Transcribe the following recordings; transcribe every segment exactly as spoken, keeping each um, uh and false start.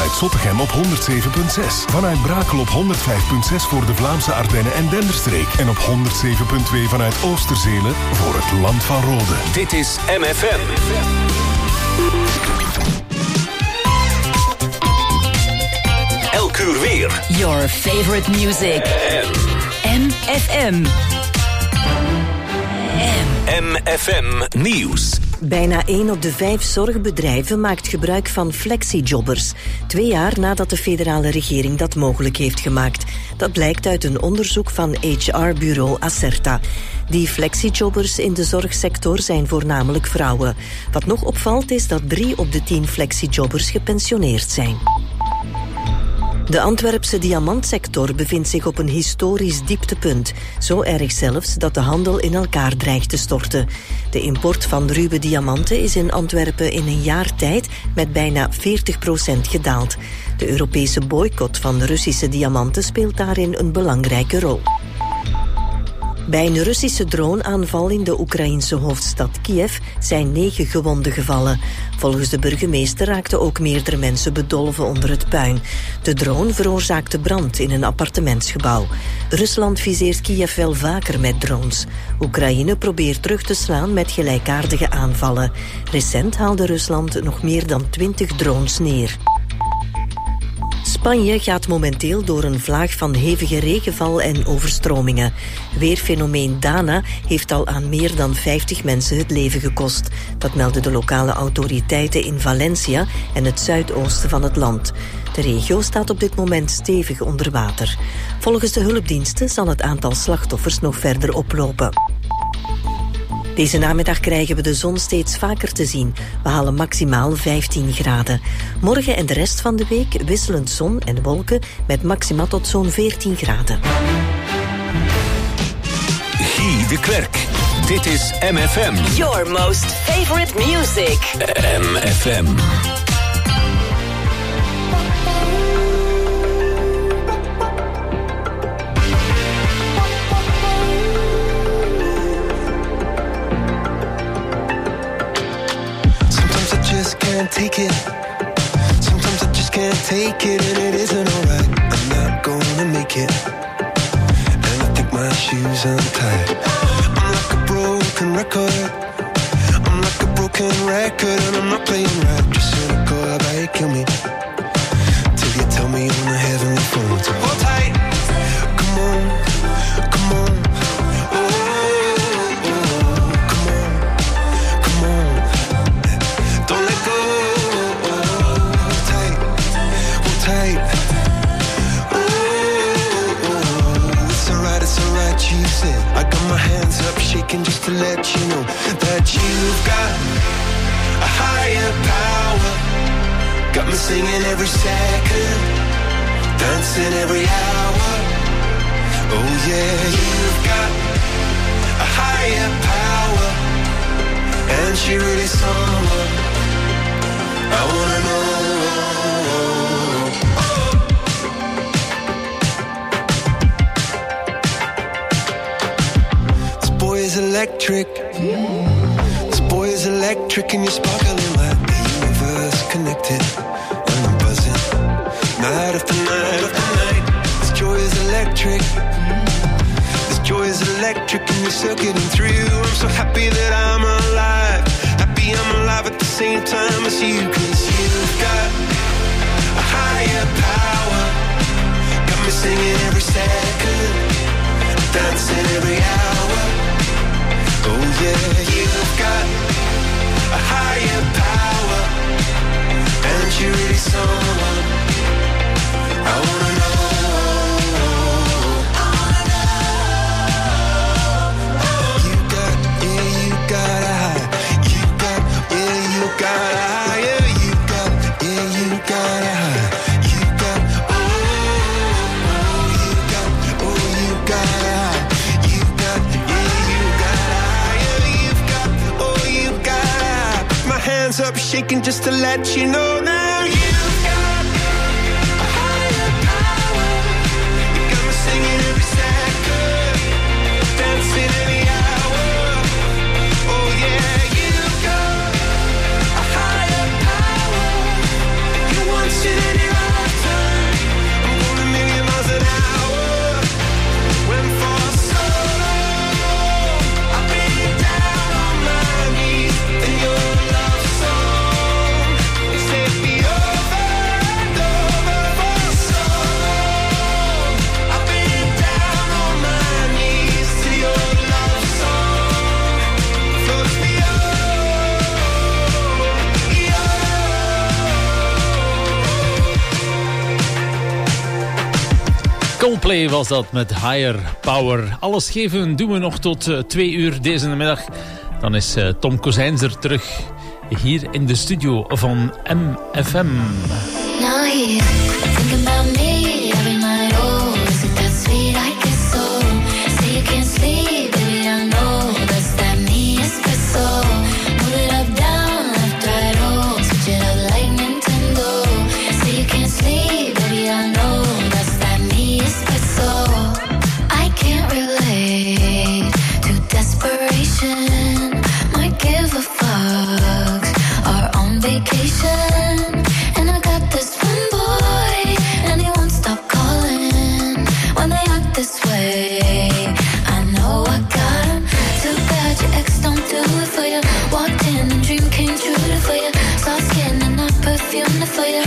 vanuit Zottegem op honderd zeven komma zes. Vanuit Brakel op honderd vijf komma zes voor de Vlaamse Ardennen en Denderstreek. En op honderd zeven komma twee vanuit Oosterzele voor het Land van Rode. Dit is M F M. Elk uur weer. Your favorite music. M F M. M F M Nieuws. Bijna één op de vijf zorgbedrijven maakt gebruik van flexijobbers. Twee jaar nadat de federale regering dat mogelijk heeft gemaakt. Dat blijkt uit een onderzoek van H R-bureau Acerta. Die flexijobbers in de zorgsector zijn voornamelijk vrouwen. Wat nog opvalt is dat drie op de tien flexijobbers gepensioneerd zijn. De Antwerpse diamantsector bevindt zich op een historisch dieptepunt. Zo erg zelfs dat de handel in elkaar dreigt te storten. De import van ruwe diamanten is in Antwerpen in een jaar tijd met bijna veertig procent gedaald. De Europese boycott van Russische diamanten speelt daarin een belangrijke rol. Bij een Russische droneaanval in de Oekraïense hoofdstad Kiev zijn negen gewonden gevallen. Volgens de burgemeester raakten ook meerdere mensen bedolven onder het puin. De drone veroorzaakte brand in een appartementsgebouw. Rusland viseert Kiev wel vaker met drones. Oekraïne probeert terug te slaan met gelijkaardige aanvallen. Recent haalde Rusland nog meer dan twintig drones neer. Spanje gaat momenteel door een vlaag van hevige regenval en overstromingen. Weerfenomeen Dana heeft al aan meer dan vijftig mensen het leven gekost. Dat melden de lokale autoriteiten in Valencia en het zuidoosten van het land. De regio staat op dit moment stevig onder water. Volgens de hulpdiensten zal het aantal slachtoffers nog verder oplopen. Deze namiddag krijgen we de zon steeds vaker te zien. We halen maximaal vijftien graden. Morgen en de rest van de week wisselend zon en wolken met maxima tot zo'n veertien graden. Guy de Klerk. Dit is M F M. Your most favorite music. M F M. Can't take it. Sometimes I just can't take it, and it isn't alright. I'm not gonna make it, and I think my shoes untied. I'm like a broken record. I'm like a broken record, and I'm not playing right. Just cynical, how about you kill me till you tell me on the heavenly phone to hold tight. Come on, come on. I got my hands up shaking just to let you know that you've got a higher power. Got me singing every second, dancing every hour. Oh yeah, you've got a higher power, and she really someone I wanna know. Electric. This boy is electric, and you're sparkling like the universe connected. And I'm buzzing night after night after night. This joy is electric. This joy is electric, and you're circuiting through. I'm so happy that I'm alive. Happy I'm alive at the same time as you, 'cause you've got a higher power. Got me singing every second, dancing every hour. Oh yeah, you've got a higher power, and you're really someone I wanna know. I wanna know. You got, yeah, you got a high. You got, yeah, you got a higher. You got, yeah, you got a high. You got, oh, oh, you got, oh, you got a high. You got, yeah, you got a hands up shaking just to let you know now you've got a higher power. You got me singing every second, dancing every hour. Oh yeah, you've got a higher power. You want it any right. Coldplay was dat met Higher Power. Alles geven doen we nog tot uh, twee uur deze middag. Dan is uh, Tom Kozijns er terug hier in de studio van M F M. Now here, thinking about me every night. Oh, is it that sweet? I guess so. Say you can't sleep, baby, I know that's that me espresso. Move it up, down, left, right, oh, switch it up like Nintendo. Say you can't sleep, baby, I know that's that me espresso. I can't relate to desperation. Might give a fuck. Are on vacation. This way, I know I got him. Too bad your ex don't do it for you. Walked in and dream came true for you. Soft skin and not perfume for you.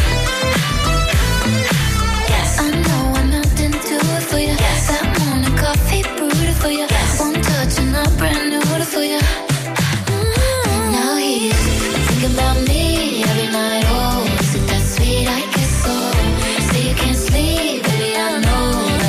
Yes, I know I'm out and do it for you. Yes, that morning coffee brewed for you. Yes, one touch and I'm brand new for you. Mm-hmm. Now he's thinking about me every night. Oh, is it that sweet? I guess so. Say you can't sleep, baby, I know.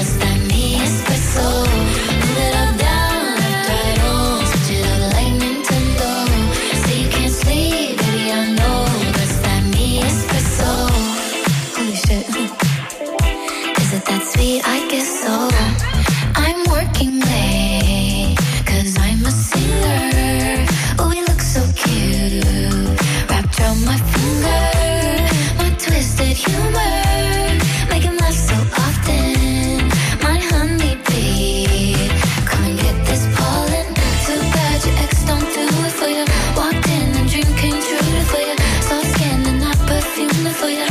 I guess so. I'm working late, cause I'm a singer. Oh, we look so cute, wrapped around my finger. My twisted humor, make him laugh so often. My honeybee, come and get this pollen. Too bad your ex don't do it for you. Walked in and dream came true for you. Soft skin and not perfume for you.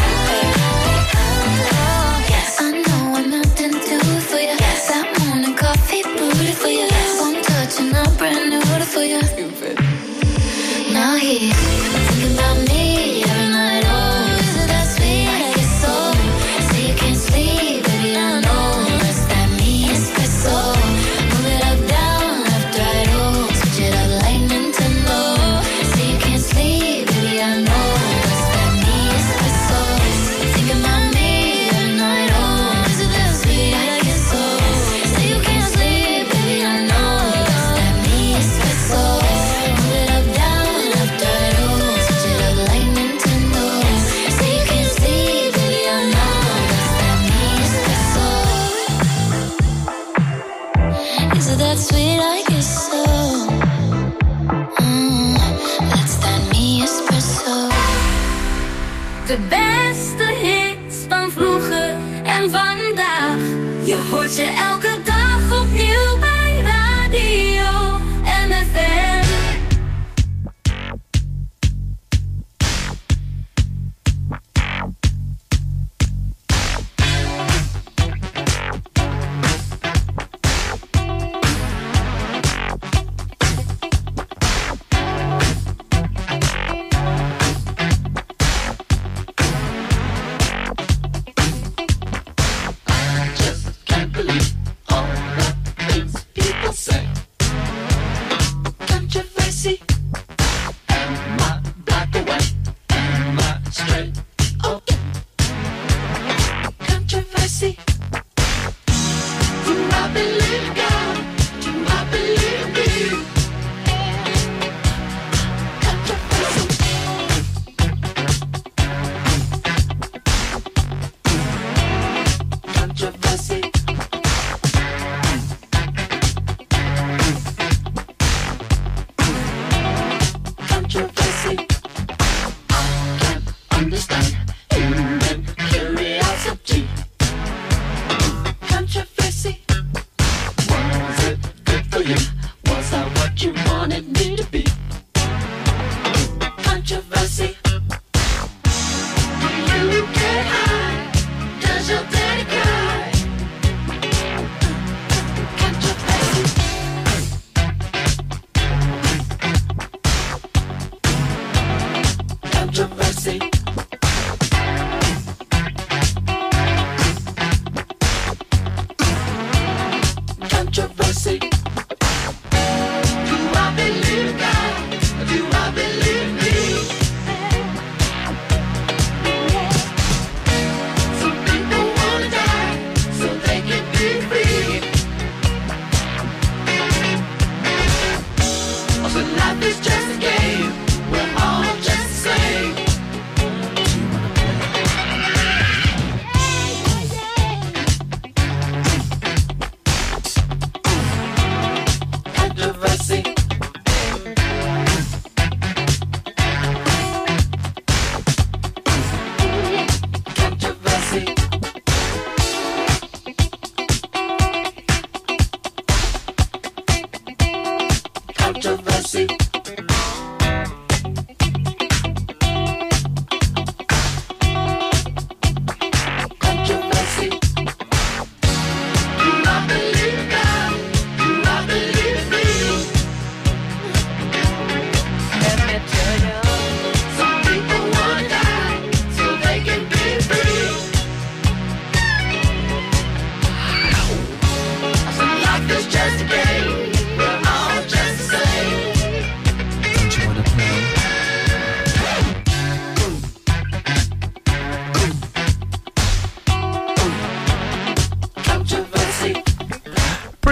For you. Now he's thinking about me every night. Oh, is it that sweet? I guess so. Say you can't sleep, baby, I know that's that me espresso. Move it up, down, left, right, oh, switch it up like Nintendo. Say you can't sleep, baby, I know that's that me espresso. Thinking about me every night. Oh, is it that sweet? I guess so. Say you can't sleep, baby, I know. That sweet, I guess so. Mm, that's that me espresso. De beste hits van vroeger en vandaag. Je hoort ze elke dag opnieuw bij Radio M F M. So people wanna die, so they can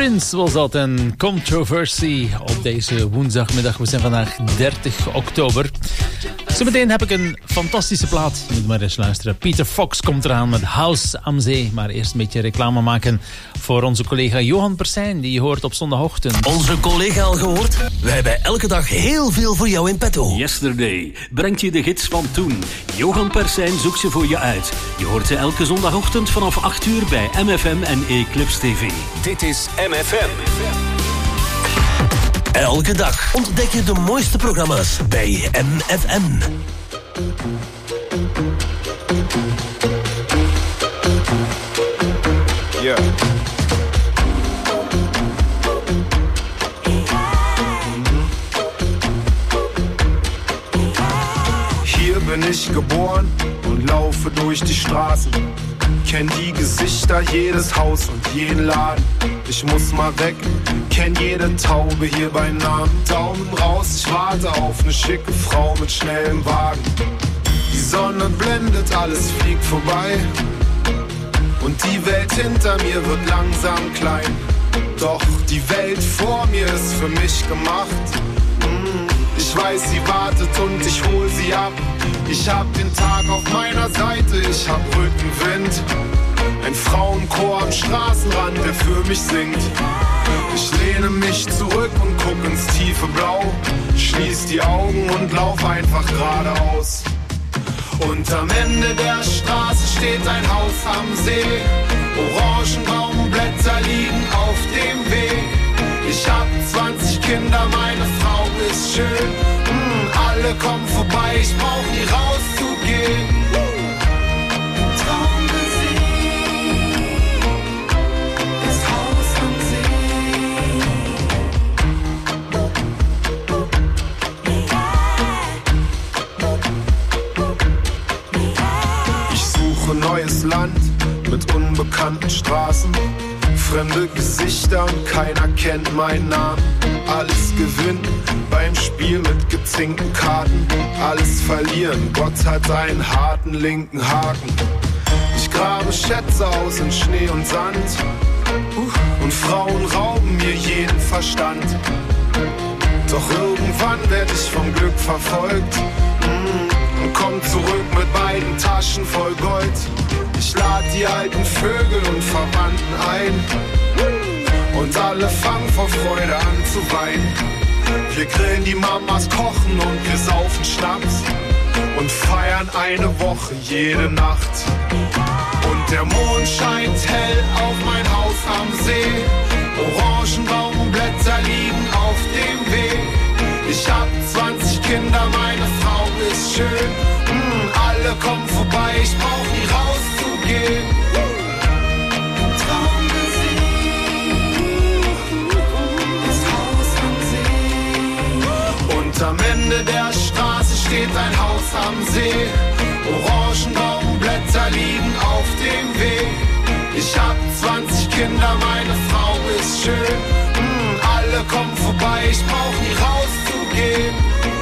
Prince was dat en Controversy op deze woensdagmiddag. We zijn vandaag dertig oktober. Zometeen heb ik een fantastische plaat. Je moet maar eens luisteren. Peter Fox komt eraan met House am Zee. Maar eerst een beetje reclame maken voor onze collega Johan Persijn, die je hoort op zondagochtend. Onze collega al gehoord? Wij hebben elke dag heel veel voor jou in petto. Yesterday brengt je de gids van toen. Johan Persijn zoekt ze voor je uit. Je hoort ze elke zondagochtend vanaf acht uur bij M F M en Eclipse T V. Dit is M F M. Elke dag ontdek je de mooiste programma's bij M F M. Ja. Hier bin ich geboren und laufe durch die Straßen. Kenn die Gesichter, jedes Haus und jeden Laden. Ich muss mal weg, kenn jede Taube hier bei Namen. Daumen raus, ich warte auf ne schicke Frau mit schnellem Wagen. Die Sonne blendet, alles fliegt vorbei. Und die Welt hinter mir wird langsam klein. Doch die Welt vor mir ist für mich gemacht. Ich weiß, sie wartet und ich hol sie ab. Ich hab den Tag auf meiner Seite, ich hab Rückenwind. Ein Frauenchor am Straßenrand, der für mich singt. Ich lehne mich zurück und guck ins tiefe Blau. Schließ die Augen und lauf einfach geradeaus. Und am Ende der Straße steht ein Haus am See. Orangenbaumblätter liegen auf dem Weg. Ich hab zwanzig Kinder, meine Frau ist schön. Mm, alle kommen vorbei, ich brauch nie rauszugehen. Traummusik, das Haus am See. Ich suche neues Land mit unbekannten Straßen. Fremde Gesichter und keiner kennt meinen Namen. Alles gewinnen beim Spiel mit gezinkten Karten. Alles verlieren, Gott hat einen harten linken Haken. Ich grabe Schätze aus in Schnee und Sand. Und Frauen rauben mir jeden Verstand. Doch irgendwann werd ich vom Glück verfolgt. Und komm zurück mit beiden Taschen voll Gold. Ich lad die alten Vögel und Verwandten ein. Und alle fangen vor Freude an zu weinen. Wir grillen die Mamas, kochen und wir saufen Schnaps. Und feiern eine Woche jede Nacht. Und der Mond scheint hell auf mein Haus am See. Orangenbaumblätter liegen auf dem Weg. Ich hab zwanzig Kinder, meine Frau ist schön. Mm, alle kommen vorbei, ich brauch nie rauszugehen. Traummusik, das Haus am See. Und am Ende der Straße steht ein Haus am See. Orangenbaumblätter liegen auf dem Weg. Ich hab zwanzig Kinder, meine Frau ist schön. Mm, alle kommen vorbei, ich brauch nie rauszugehen.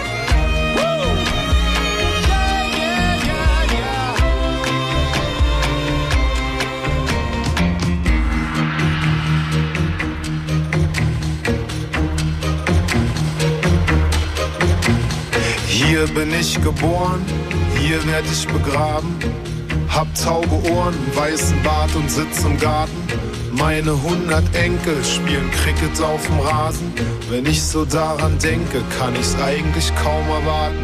Hier bin ich geboren, hier werd ich begraben. Hab tauge Ohren, weißen Bart und sitz im Garten. Meine hundert Enkel spielen Cricket auf dem Rasen. Wenn ich so daran denke, kann ich's eigentlich kaum erwarten.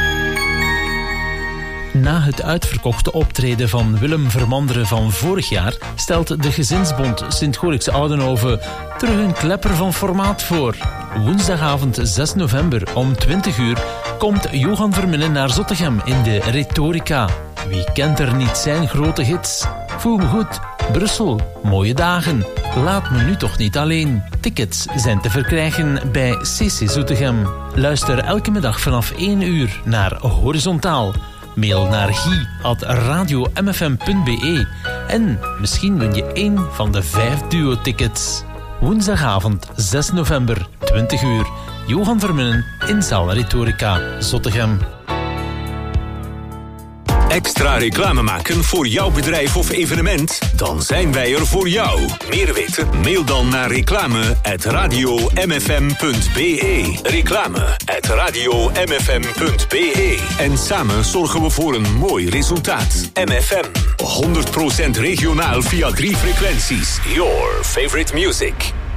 Na het uitverkochte optreden van Willem Vermanderen van vorig jaar stelt de Gezinsbond Sint-Gorikse Oudenhoven terug een klepper van formaat voor. Woensdagavond zes november om twintig uur komt Johan Verminnen naar Zottegem in de Rhetorica. Wie kent er niet zijn grote hits? Voel me goed, Brussel, mooie dagen. Laat me nu toch niet alleen. Tickets zijn te verkrijgen bij C C Zottegem. Luister elke middag vanaf één uur naar Horizontaal. Mail naar guy at radio m f m punt b e en misschien win je één van de vijf duo-tickets. Woensdagavond zes november, twintig uur. Johan Verminnen in zaal Rhetorica, Zottegem. Extra reclame maken voor jouw bedrijf of evenement? Dan zijn wij er voor jou. Meer weten? Mail dan naar reclame at radio m f m punt b e. Reclame at radio m f m punt b e. En samen zorgen we voor een mooi resultaat. M F M, honderd procent regionaal via drie frequenties. Your favorite music.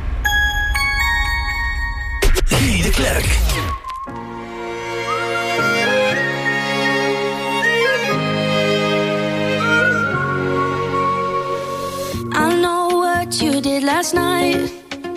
Guy de Klerk. You did last night.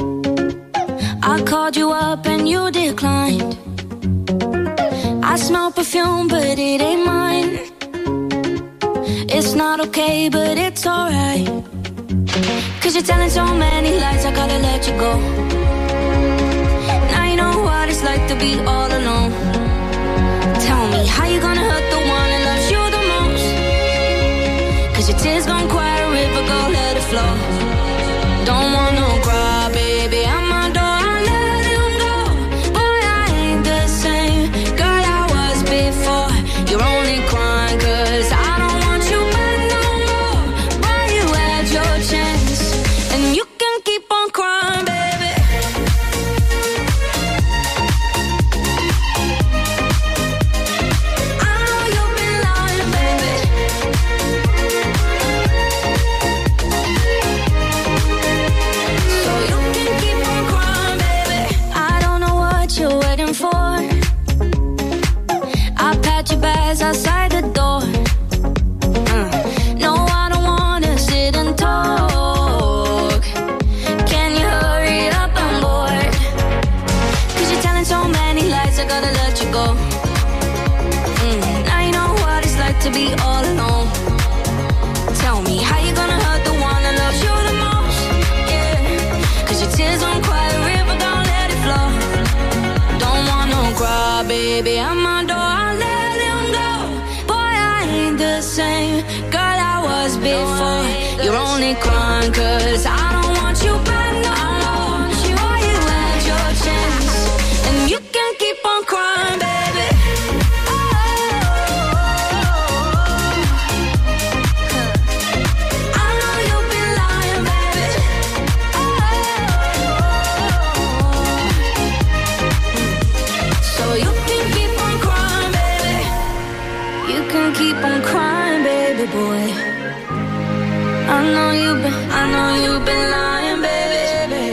I called you up and you declined. I smell perfume but it ain't mine. It's not okay but it's alright. Cause you're telling so many lies, I gotta let you go. Now you know what it's like to be all alone. Tell me how you gonna hurt the one that loves you the most. Cause your tears gon' quiet a river, go let it flow. Don't want no cry, baby, I'm my door, I let him go. Boy, I ain't the same girl I was before. You're only crying cause I don't want you back no more. Boy, you had your chance, and you can keep on crying, baby. I know you've been lying, baby. For I pat your bags outside the door. uh, No, I don't wanna sit and talk. Can you hurry up, I'm bored. Cause you're telling so many lies, I gotta let you go. mm, Now you know what it's like to be all alone. Tell me how you gonna hurt the one that loves you the most. Yeah, cause your tears don't quiet a river, don't let it flow. Don't want no cry, baby, I'm my door, I let him go. Boy, I ain't the same girl I was before. You're only crying cause I don't want you back no more. Boy, you had your chance, and you can keep on crying, baby. I know you've been lying, baby. So you can keep on crying, baby. You can keep on crying, baby boy. I know you've been, I know you've been lying, baby.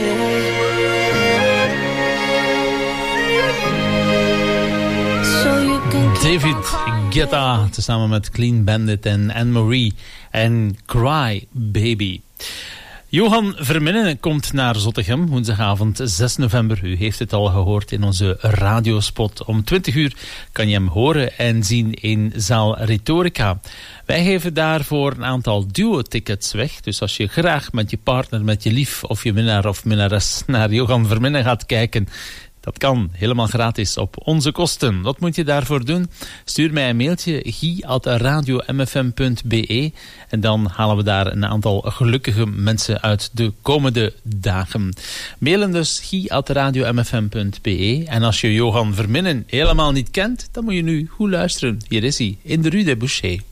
So you can keep David on crying, Guetta, tezamen met Clean Bandit en Anne-Marie en Cry Baby. Johan Verminnen komt naar Zottegem woensdagavond zes november. U heeft het al gehoord in onze radiospot. Om twintig uur kan je hem horen en zien in zaal Rhetorica. Wij geven daarvoor een aantal duo-tickets weg. Dus als je graag met je partner, met je lief of je minnaar of minnares naar Johan Verminnen gaat kijken, dat kan helemaal gratis op onze kosten. Wat moet je daarvoor doen? Stuur mij een mailtje guy at radio m f m punt b e en dan halen we daar een aantal gelukkige mensen uit de komende dagen. Mailen dus guy at radio m f m punt b e. En als je Johan Verminnen helemaal niet kent, dan moet je nu goed luisteren. Hier is hij, in de Rue des Bouchers.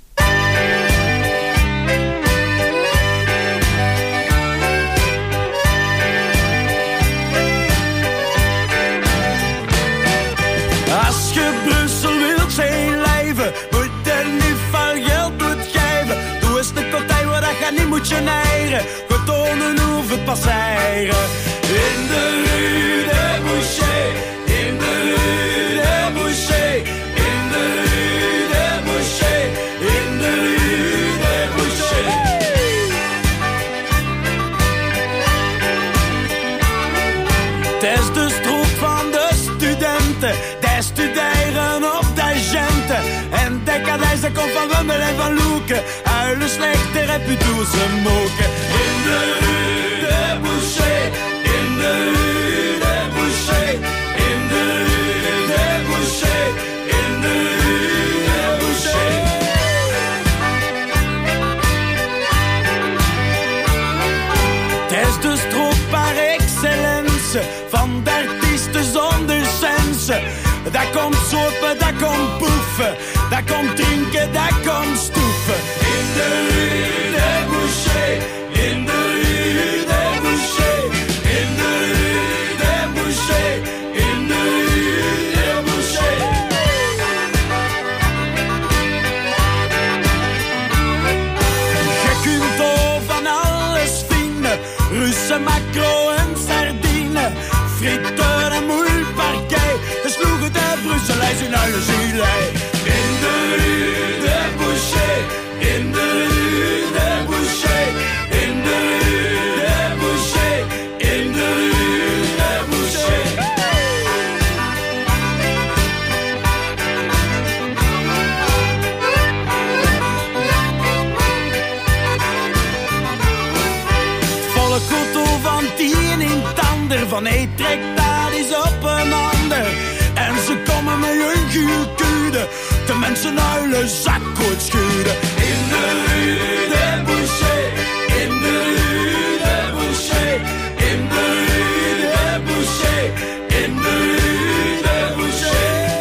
Als je Brussel wilt zijn lijven, moet er niet van geld uitgeven. Doe eens een kotij waar dat je niet moet generen. We tonen hoe het passeren. In de Rue des Bouchers, in de Rue des Bouchers, in de Rue des Bouchers, in de Rue des Bouchers. Het is de stroop van de studenten. Die studeren op de genten. En de kadijs komt van Wemmel en van Loeken. Huilen slechte reputoeze moken. In de Rue des Bouchers, in de Rue des Bouchers, in de Rue des Bouchers, in de Rue des Bouchers. Het is de stroop par excellence van de artiesten zonder sense. Dat komt sopen, dat komt poefen, dat komt drinken, dat komt Van hey, trek daar eens op een ander. En ze komen met hun gielkude. De mensen huilen, zakkoord schuren. In de rue des Bouchers, in de rue des Bouchers, in de rue des Bouchers, in de rue des Bouchers.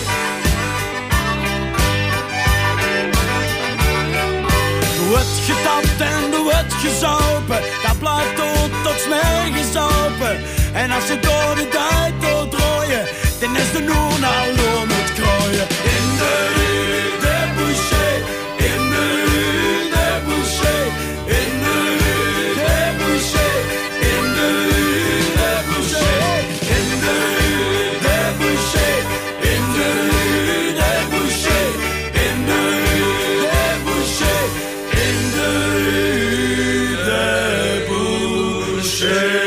Er wordt getapt en er wordt gezopen, dat blijft tot nergens open. En als ze door de tijd doordraaien, dan is de noen al door met krooien. In de rue des Bouchers, in de rue des Bouchers, in de rue des Bouchers, in de rue des Bouchers, in de rue des Bouchers, in de rue des Bouchers, in de rue des Bouchers, in de rue des Bouchers.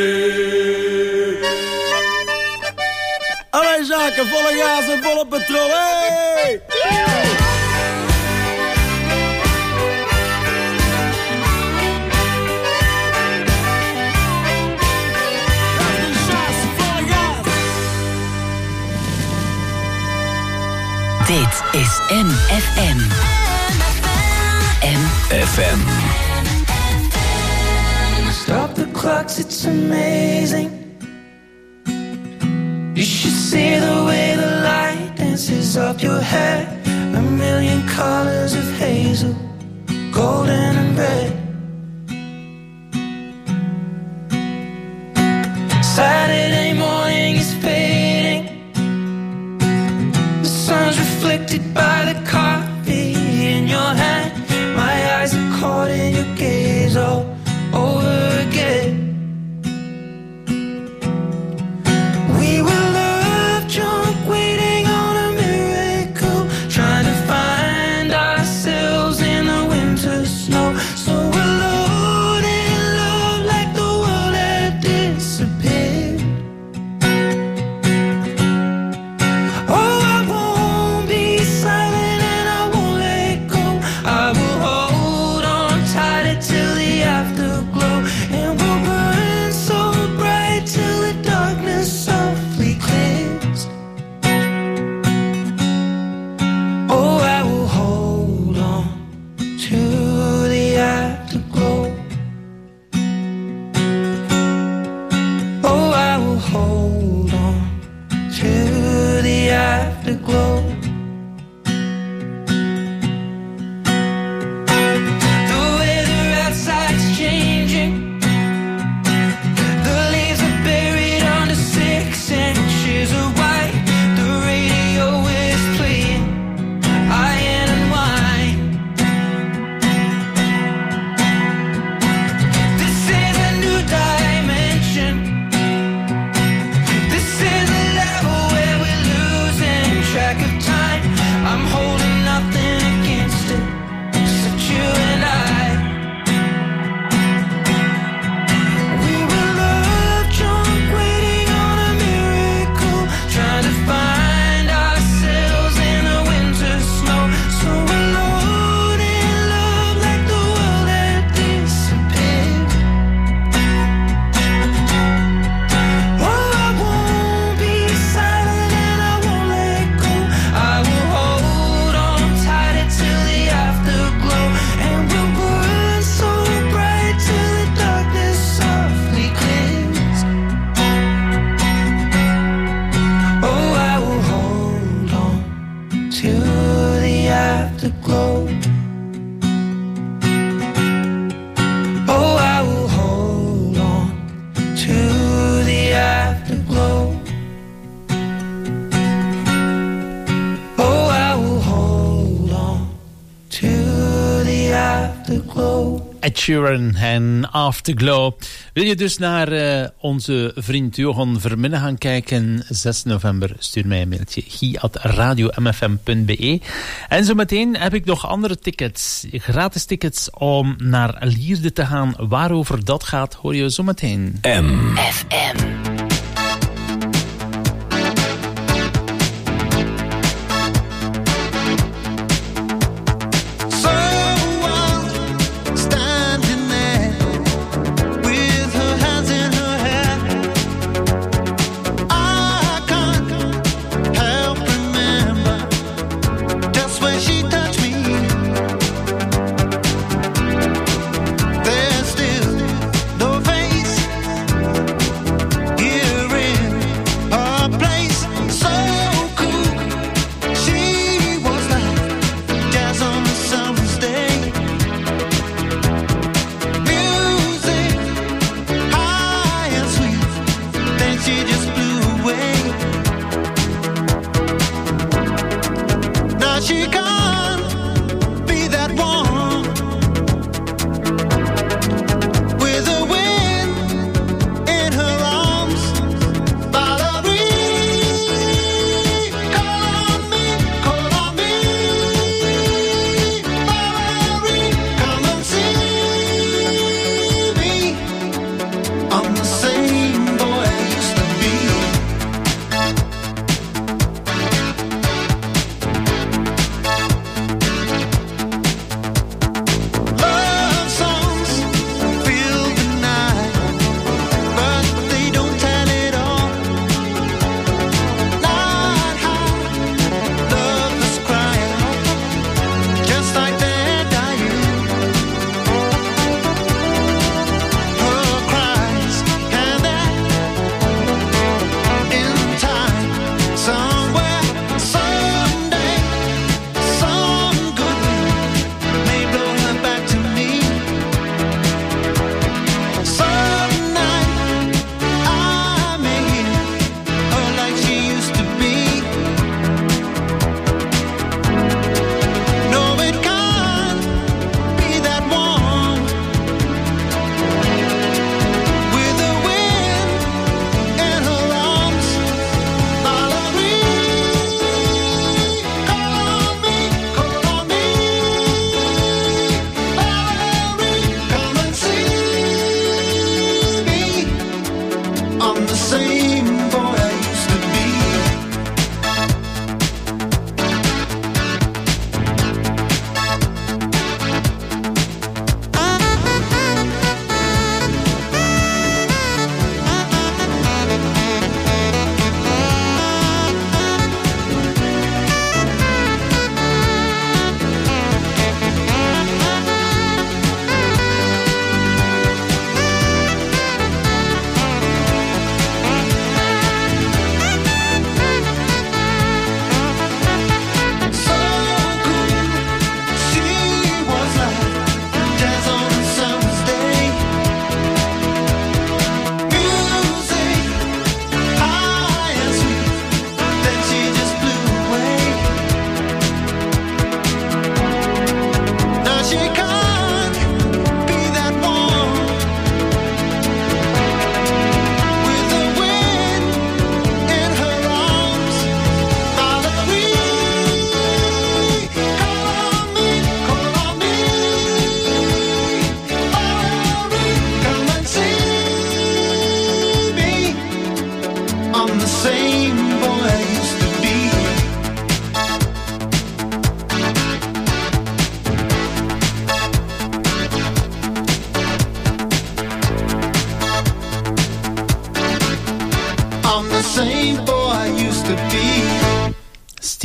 Allee zaken, volle gas en volle petrol, hey! Dit is M F M. M F M. Stop the clocks, it's amazing. You should see the way the light dances up your hair. A million colors of hazel, golden and red. Saturday morning is fading. The sun's reflected by the coffee in your hand. My eyes are caught in your gaze all over again. Ed Sheeran en Afterglow. Wil je dus naar uh, onze vriend Johan Verminnen gaan kijken? zes november, stuur mij een mailtje. guy at radio m f m punt b e. En zometeen heb ik nog andere tickets. Gratis tickets om naar Lierde te gaan. Waarover dat gaat, hoor je zometeen. M F M. Standing there with her hands in her hair.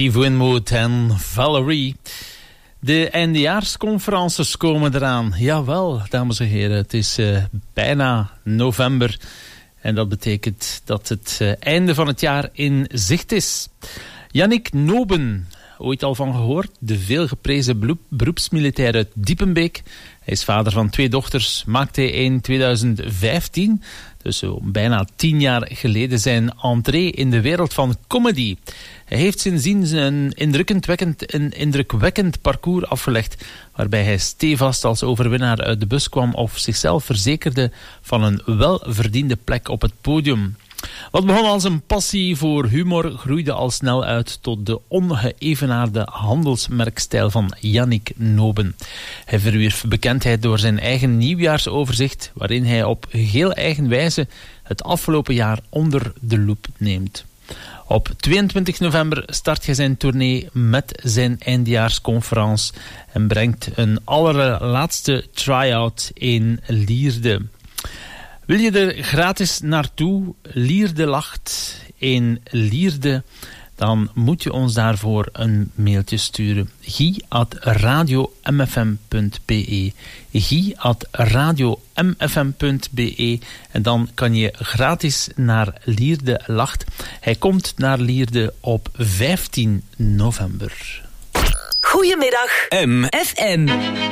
Steve Winwood en Valerie. De eindejaarsconferences komen eraan. Jawel, dames en heren, het is uh, bijna november. En dat betekent dat het uh, einde van het jaar in zicht is. Yannick Noben, ooit al van gehoord? De veelgeprezen beroepsmilitair uit Diepenbeek. Hij is vader van twee dochters. Maakte hij in twintig vijftien, dus zo bijna tien jaar geleden, zijn entree in de wereld van comedy. Hij heeft sindsdien een indrukwekkend, een indrukwekkend parcours afgelegd, waarbij hij stevast als overwinnaar uit de bus kwam of zichzelf verzekerde van een welverdiende plek op het podium. Wat begon als een passie voor humor groeide al snel uit tot de ongeëvenaarde handelsmerkstijl van Yannick Noben. Hij verwierf bekendheid door zijn eigen nieuwjaarsoverzicht, waarin hij op geheel eigen wijze het afgelopen jaar onder de loep neemt. Op tweeëntwintig november start hij zijn tournee met zijn eindjaarsconferentie en brengt een allerlaatste try-out in Lierde. Wil je er gratis naartoe, Lierde lacht in Lierde, dan moet je ons daarvoor een mailtje sturen. guy at radio m f m punt b e guy at radio m f m punt b e en dan kan je gratis naar Lierde lacht. Hij komt naar Lierde op vijftien november. Goedemiddag, M F M.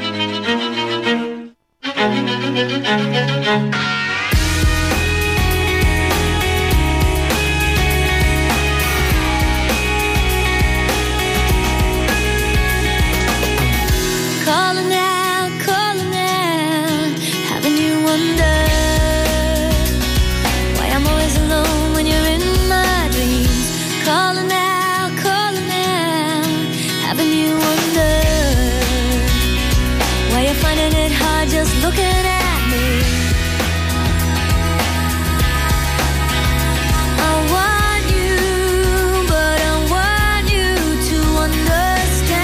Calling out, calling out, having you wonder why I'm always alone when you're in my dreams. Calling out, calling out, having you wonder why you're finding it hard just looking at me. I want you, but I want you to understand.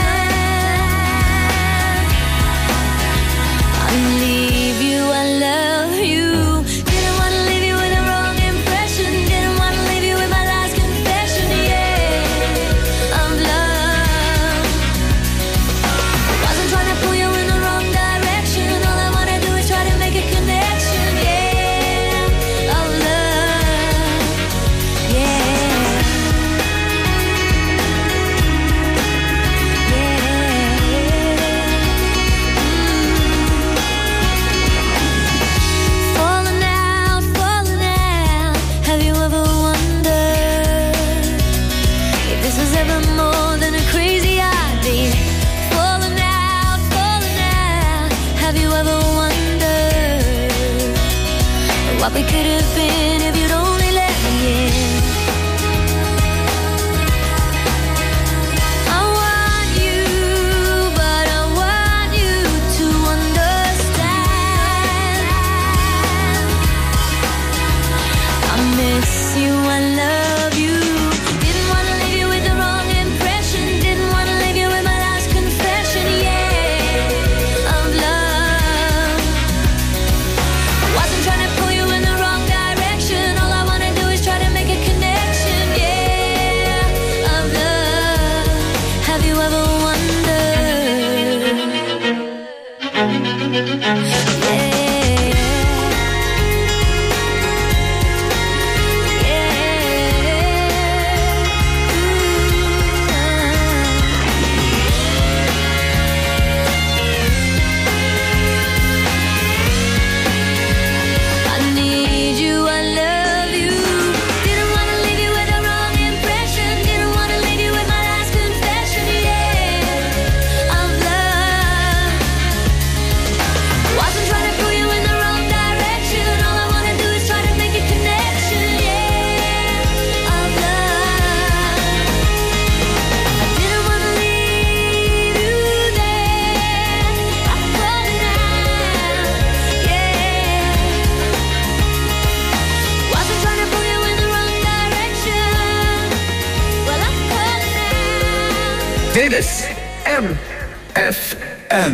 Leave you, I love you. Didn't wanna leave you with a wrong impression. Didn't wanna leave you with my last confession, yeah, of love. Wasn't trying to pull you in the wrong direction. All I wanna do is try to make a connection, yeah, of love, yeah, falling out, falling out. Have you ever wondered if this was ever more than a crazy idea? Falling out, falling out. Have you ever wondered what we could have been if you'd only let me in? I want you, but I want you to understand. I miss you, I love you. Didn't wanna leave you with the wrong impression. Didn't wanna leave you with my last confession, yeah, of love. Wasn't trying to pull you in the wrong direction. All I wanna do is try to make a connection, yeah, of love. Have you ever wondered? Yeah. I need you, I love you. Didn't wanna leave you with a wrong impression. Didn't wanna leave you with my last confession, yeah, of love. Wasn't trying to pull you in the wrong direction. All I wanna do is try to make a connection, yeah, of love. I didn't wanna leave you there. I'm calling out, yeah. Wasn't trying to pull you in the wrong direction. Well, I'm calling out. Dit is M F M.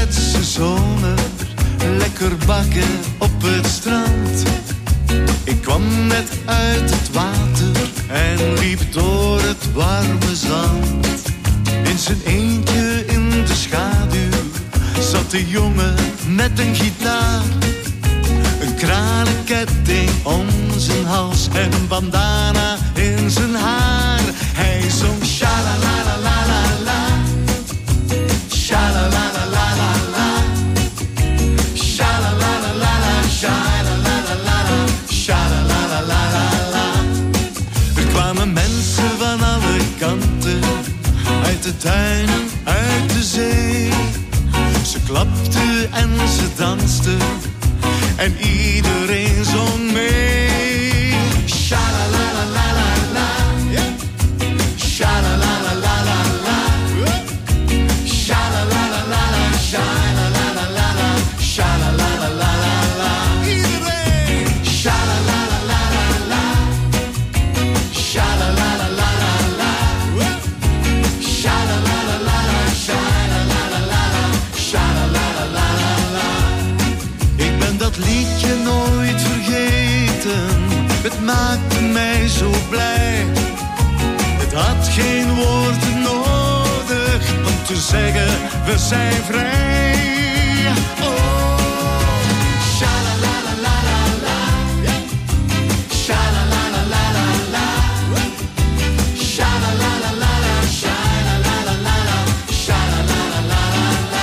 ouderwetse zomer, lekker bakken op het strand. Ik kwam net uit het water en liep door het warme zand. In zijn eentje in de schaduw zat de jongen met een gitaar. Een kralenketting om zijn hals en een bandana in zijn haar. Hij zong sha-la-la-la-la-la-la, sha-la-la-la-la-la-la, sha-la-la-la-la-la, sha-la-la-la-la-la, sha-la-la-la-la-la. Er kwamen mensen van alle kanten, uit de tuinen, uit de zee. Ze klapten en ze dansten en iedereen zong mee. Sha-la-la-la-la-la-la, yeah. Sha-la-la-la-la-la-la, sha-la-la-la-la-la, sha-la-la-la-la-la, sha-la-la-la-la-la. Iedereen. Sha-la-la-la-la-la, sha-la-la-la-la-la, sha-la-la-la-la-la, sha-la-la-la-la-la, sha-la-la-la-la-la. Ik ben dat liedje nooit vergeten, het maakte mij zo blij. Het had geen woorden nodig om te zeggen, we zijn vrij. Oh, sha-la-la-la-la-la-la, sha-la-la-la-la-la, sha-la-la-la-la-la, sha-la-la-la-la-la, sha-la-la-la-la-la.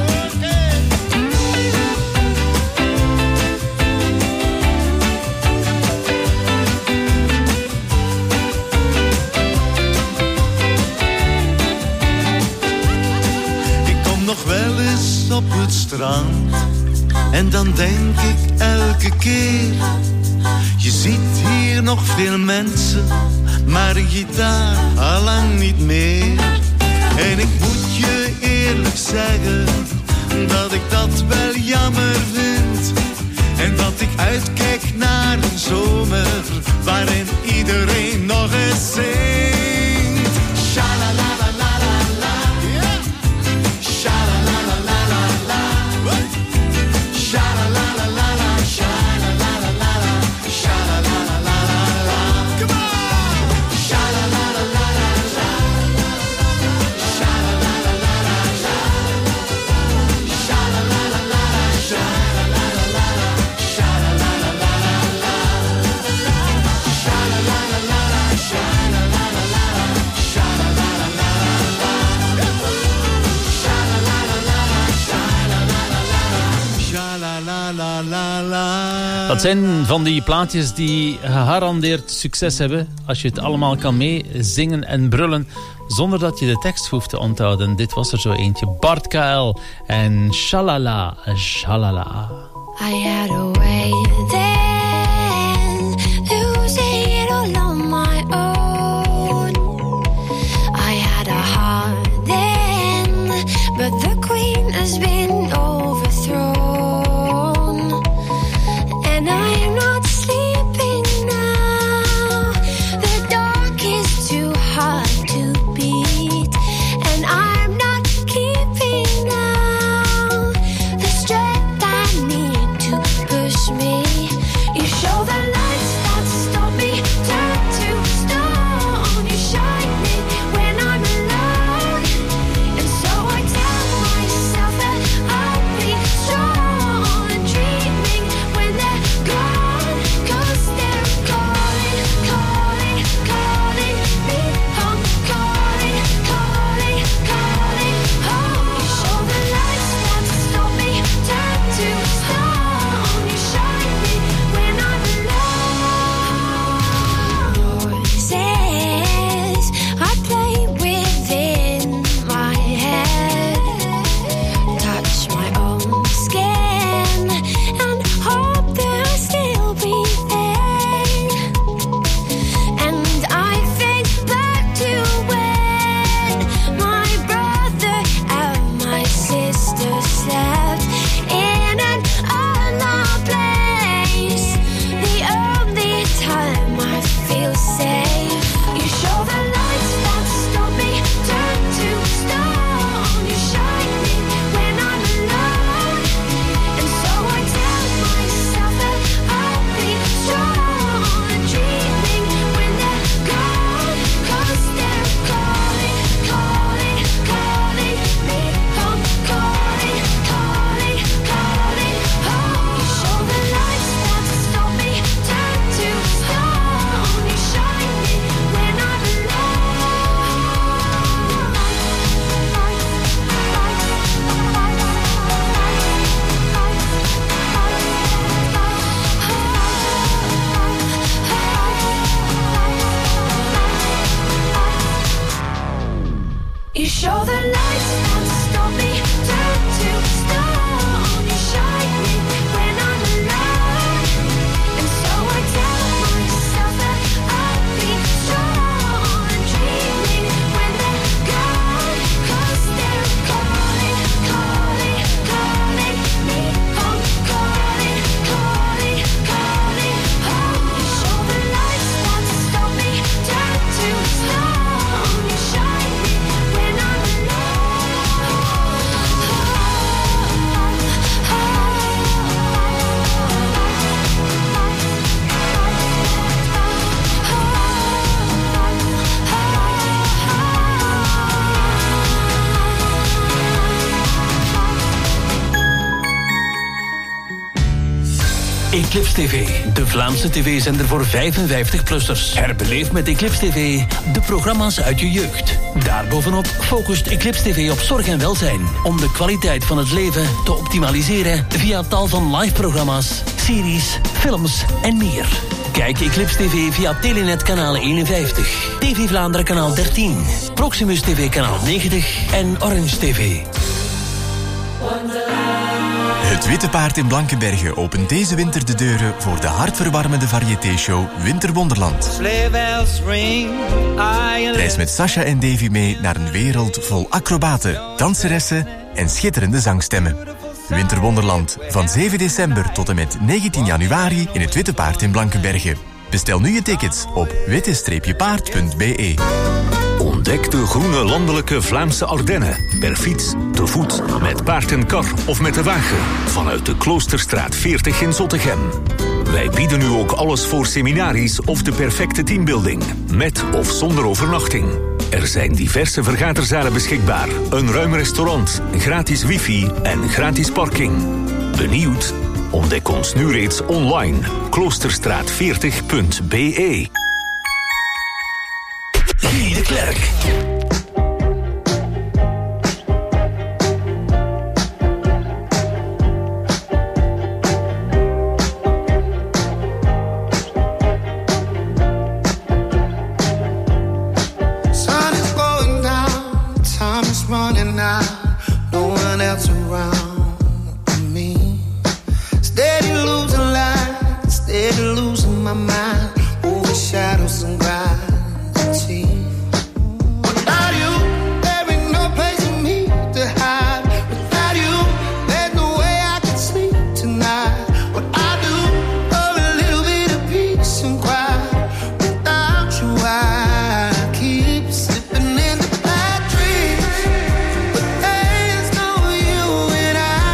Nog wel eens op het strand en dan denk ik elke keer, je ziet hier nog veel mensen, maar een gitaar allang niet meer. En ik moet je eerlijk zeggen dat ik dat wel jammer vind, en dat ik uitkijk naar een zomer waarin iedereen nog eens zingt. Sha-la-la-la-la-la-la, yeah. Sha-la-la-la-la-la-la, sha-la-la-la-la-la, sha-la-la-la-la-la, sha-la-la-la-la-la. Come on! Sha-la-la-la-la-la-la, sha-la-la-la-la-la-la, sha-la-la-la-la-la, sha-la-la-la-la-la, sha-la-la-la-la-la, sha-la-la-la-la-la, Dat zijn van die plaatjes die gegarandeerd succes hebben als je het allemaal kan meezingen en brullen zonder dat je de tekst hoeft te onthouden. Dit was er zo eentje. Bart K L en Shalala, Shalala. I had a way then, losing it all on my own. I had a heart then, but the queen has been overthrown. And I am not sleeping now, the dark is too hard to beat. And I'm not keeping now the strength I need to push me Eclipse T V, de Vlaamse tv-zender voor vijfenvijftig-plussers. Herbeleef met Eclipse T V de programma's uit je jeugd. Daarbovenop focust Eclipse T V op zorg en welzijn, om de kwaliteit van het leven te optimaliseren via tal van live-programma's, series, films en meer. Kijk Eclipse T V via Telenet kanaal eenenvijftig, T V Vlaanderen kanaal dertien, Proximus T V kanaal negentig en Orange T V. Het Witte Paard in Blankenberge opent deze winter de deuren voor de hartverwarmende variété-show Winterwonderland. Reis met Sasha en Davy mee naar een wereld vol acrobaten, danseressen en schitterende zangstemmen. Winterwonderland van zeven december tot en met negentien januari in het Witte Paard in Blankenberge. Bestel nu je tickets op witte paard punt b e. Ontdek de groene landelijke Vlaamse Ardennen. Per fiets, te voet, met paard en kar of met de wagen. Vanuit de Kloosterstraat veertig in Zottegem. Wij bieden nu ook alles voor seminaries of de perfecte teambuilding. Met of zonder overnachting. Er zijn diverse vergaderzalen beschikbaar. Een ruim restaurant, gratis wifi en gratis parking. Benieuwd? Ontdek ons nu reeds online. kloosterstraat veertig punt b e. Guy de Klerk. Sun is going down, time is running out, no one else around me. Steady losing light, steady losing my mind, over shadows and grinds. Without you, there ain't no place for me to hide. Without you, there's no way I can sleep tonight. What I do for a little bit of peace and quiet. Without you, I keep slipping into bad dreams. But there's no you and I.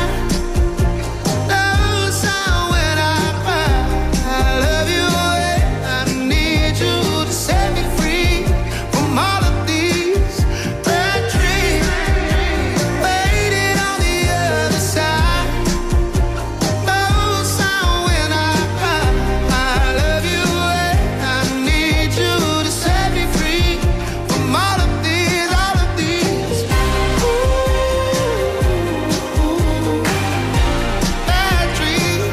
No sound when I cry. I love you and I need you to set me free from all of these bad dreams. Waiting on the other side. No sound when I cry. I love you and I need you to set me free from all of these, all of these. Ooh, bad dreams.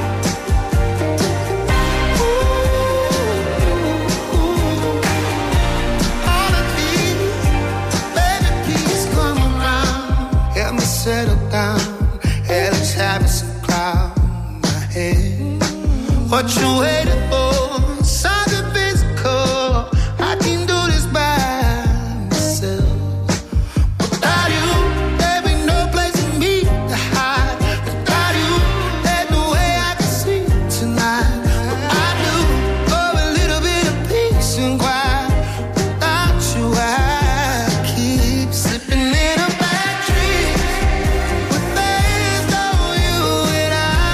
All of these, baby, please come around. Help me settle down. Hell is having some cloud in my head. What you waiting for? Something physical. I can do this by myself. Without you, there ain't no place for me to hide. Without you, there's no way I can sleep tonight. What I do for a little bit of peace and quiet. Without you, I keep slipping in a bad dream. But there's no you and I.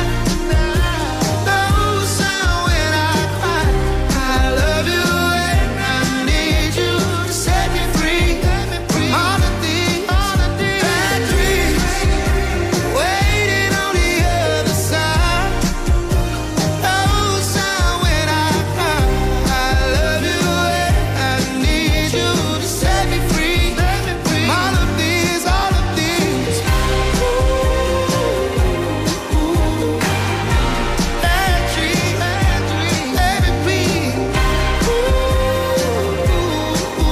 No sound when I cry. I love you and I need you to set me free from all of these, all of these bad dreams. Waiting on the other side. No sound when I cry. I love you and I need you to set me free from all of these, all of these. Ooh, bad dreams, bad dreams, baby, please. Ooh,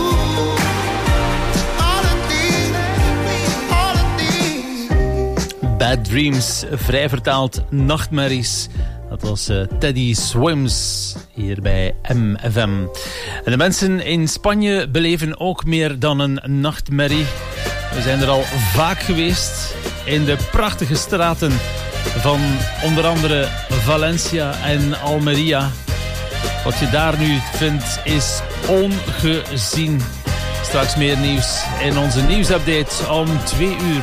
all of these, all of these. Bad Dreams, vrij vertaald Nachtmerries. Dat was uh, Teddy Swims hier bij M F M. En de mensen in Spanje beleven ook meer dan een nachtmerrie. We zijn er al vaak geweest in de prachtige straten van onder andere Valencia en Almeria. Wat je daar nu vindt is ongezien. Straks meer nieuws in onze nieuwsupdate om twee uur.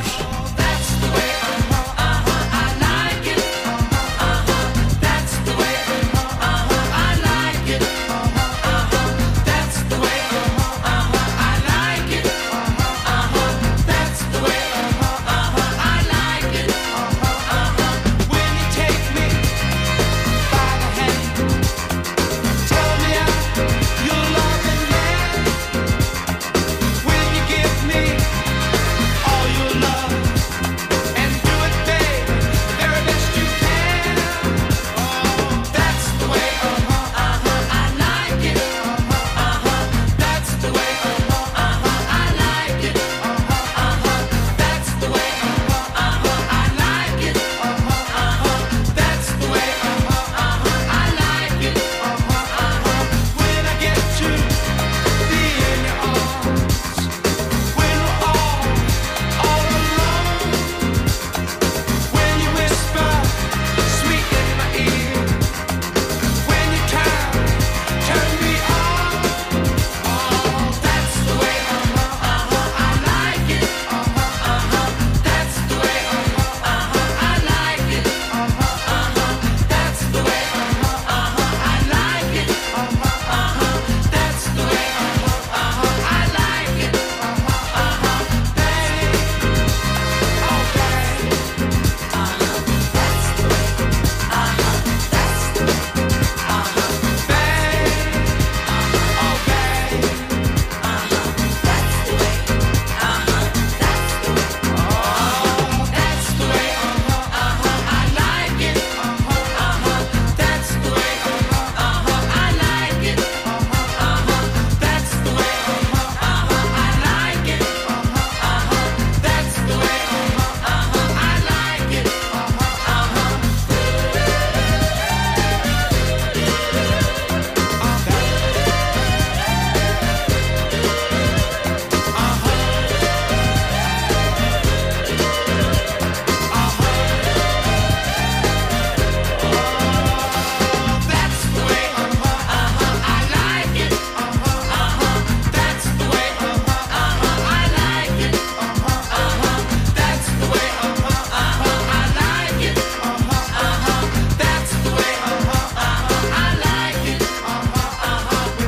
When you take me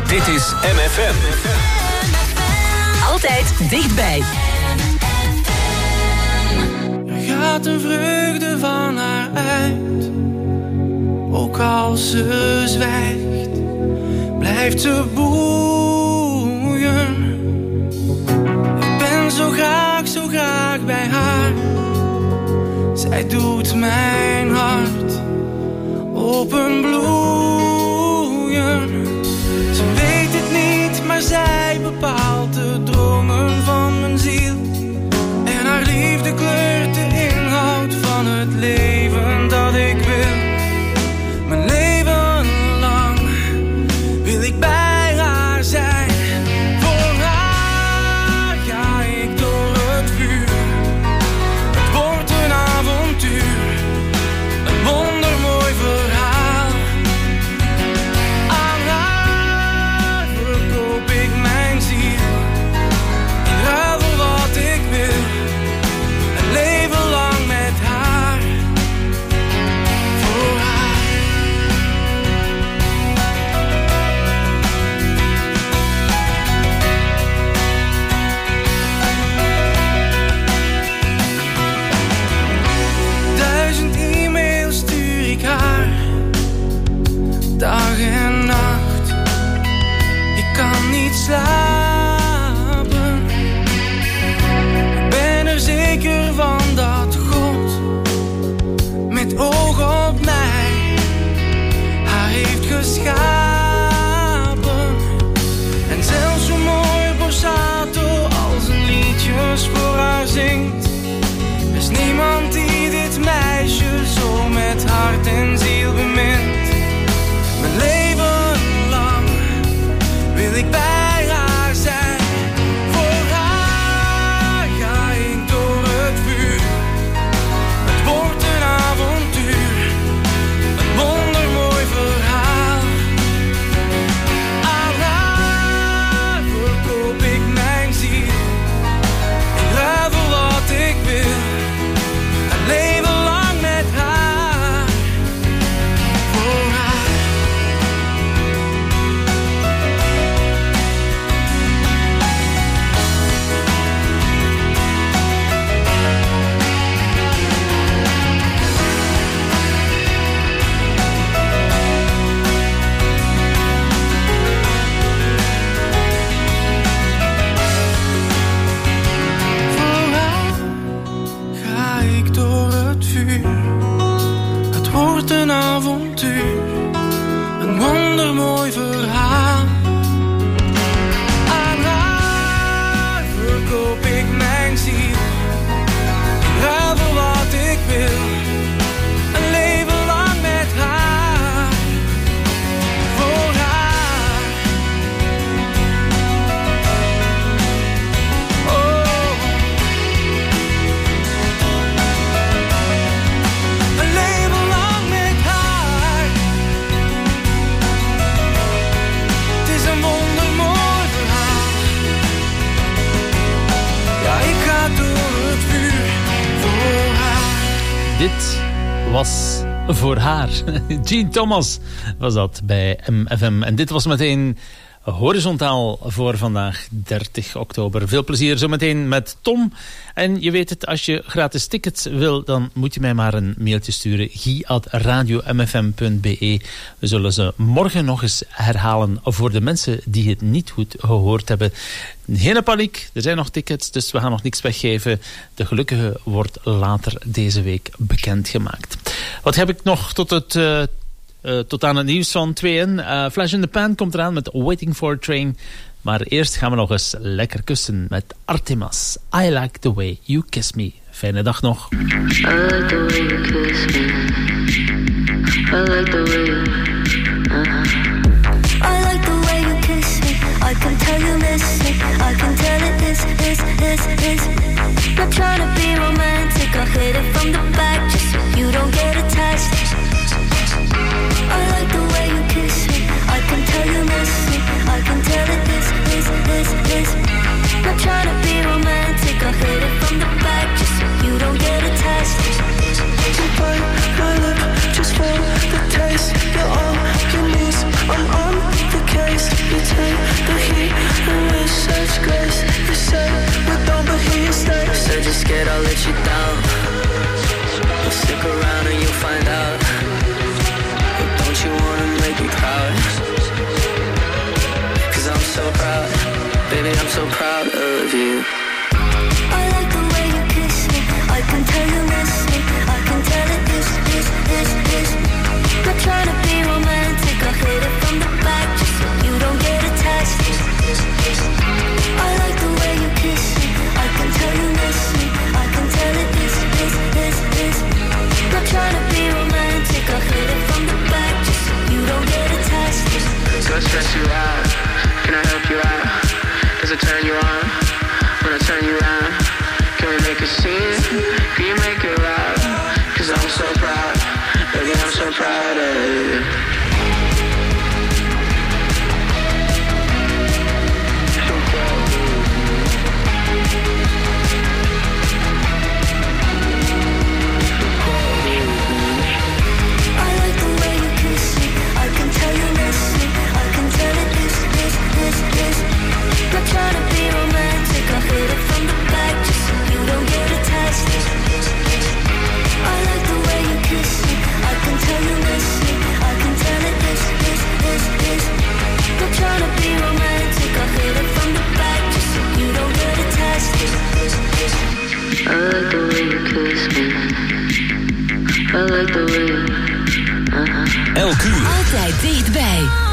Dit is M F M. Altijd dichtbij. Er gaat een vreugde van haar uit. Ook als ze zwijgt, blijft ze boeien. Ik ben zo graag, zo graag bij haar. Zij doet mijn hart openbloeien. Ze weet het niet, maar zij bepaalt de dromen van mijn ziel. En haar liefde kleurt de inhoud van het leven dat ik wil. Mijn leven lang wil ik bij haar zijn. Voor haar ga ik door het vuur. Het wordt een avontuur, een wondermooi verhaal. Aan haar verkoop ik mijn ziel. In ruil voor wat ik wil. Een leven lang met haar. Voor haar. Duizend e-mails stuur ik haar, dag en nacht. Ik kan niet slapen. Ik ben er zeker van dat God met oog op mij haar heeft geschapen. En zelfs zo mooi borsato als een liedjes voor haar zingt. Er is niemand die dit meisje zo met hart en ziel bemint. Mijn leven lang wil ik bij haar zijn. Voor haar ga ik door het vuur. Het wordt een avontuur, een wondermooi verhaal. Aan haar verkoop ik mijn ziel. Ik ruil voor wat ik wil. Een leven lang met haar. Voor haar. Voor haar ga ik door het vuur. Het wordt een avontuur, een wondermooi verhaal. Aan haar verkoop ik mijn ziel. Ik ruil voor wat ik wil. Een leven lang met haar. Voor haar. Oh. Een leven lang met haar. Het is een wondermooi verhaal. Ja, ik ga door het vuur voor haar. Dit was voor haar. Jean Thomas was dat bij M F M. En dit was meteen horizontaal voor vandaag, dertig oktober. Veel plezier zometeen met Tom. En je weet het, als je gratis tickets wil, dan moet je mij maar een mailtje sturen. guy at radio m f m punt b e. We zullen ze morgen nog eens herhalen voor de mensen die het niet goed gehoord hebben. Geen paniek, er zijn nog tickets, dus we gaan nog niks weggeven. De gelukkige wordt later deze week bekendgemaakt. Wat heb ik nog tot het... Uh, Uh, tot aan het nieuws van tweeën. Uh, Flash in the Pan komt eraan met Waiting for a Train. Maar eerst gaan we nog eens lekker kussen met Artemas. I like the way you kiss me. Fijne dag nog. I like the way you kiss me. I like the way you... Uh-huh. I like the way you kiss me. I can tell you miss me. I can tell it is, is, is, is. Not trying to be romantic. I hit it from the back just so you don't get attached. I like the way you kiss me. I can tell you miss me. I can tell it is, is, is, is. Not trying to be romantic. I hit it from the back just so you don't get attached. To bite my lip just for the taste. so proud of you. I like the way you kiss me. I can tell you miss me. I can tell it is, is, is, is. Not trying to be romantic. I hit it from the back just so you don't get attached. I like the way you kiss me. I can tell you miss me. I can tell it is, is, is, is. Not trying to be romantic. I hit it from the back just so you don't get attached. Do I stress you out? Can I help you out? Does it turn you on? When I turn you around, can we make a scene? Can you make it loud? Cause I'm so proud, baby, I'm so proud of you. I like the way you kiss me. I can tell you miss me. I can tell it is, is, is, is. Not trying to be romantic. I hit it from the back just so you don't get attached. I like the way you kiss me. I can tell you miss me. I can tell it is, is, is, is. Not trying to be romantic. I hit it from the back just so you don't get attached. I like the way you kiss me. I like the way you... Uh-huh. Elk uur. Altijd dichtbij.